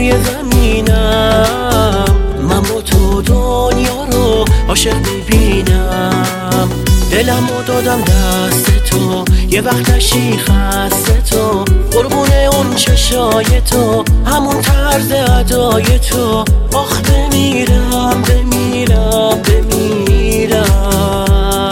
روی زمینم، من با تو دنیا رو عاشق میبینم. دلمو دادم دست تو، یه وقت نشی خسته تو، قربون اون چشای تو، همون طرز ادای تو. آخ بمیرم بمیرم بمیرم.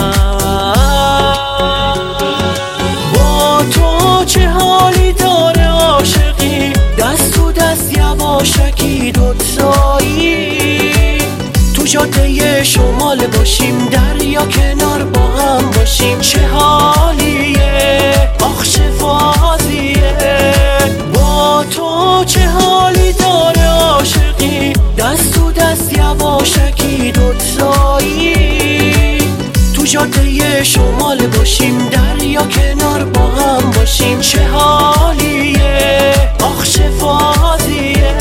با تو چه حالی داره عاشقی، دست تو دست یواشکی دوتایی، تو جاده شمال باشیم، دریا کنار با هم باشیم. چه حالیه آخ چه فازیه. با تو چه حالی داره عاشقی، دست تو دست یواشکی دوتایی، تو جاده شمال باشیم، دریا کنار با هم باشیم. چه حالیه آخ چه فازیه.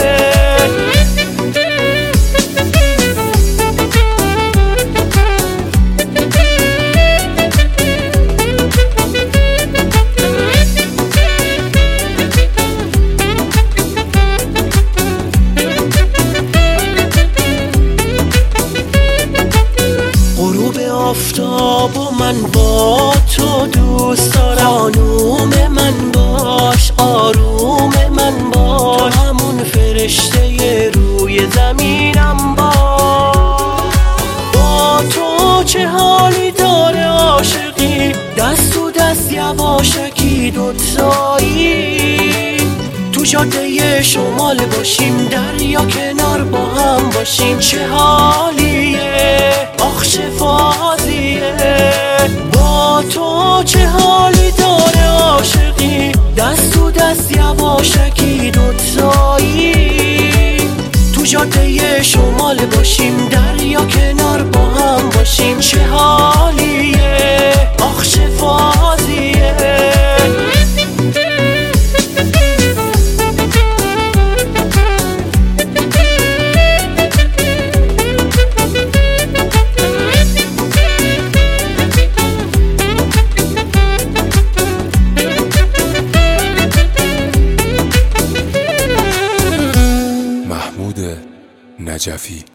آفتاب و من با تو دوست دارم، خانوم من باش آروم من باش، همون فرشته روی زمینم با تو چه حالی داره عاشقی، دست تو دست یواشکی دوتایی، تو جاده شمال باشیم، دریا کنار با هم باشیم. چه حالیه آخ چه فازیه. با تو چه حالی داره عاشقی، دست تو دست یواشکی دوتایی، تو جاده شمال باشیم، دریا کنار با هم باشیم. چه حالیه آخ چه فازیه. نجفی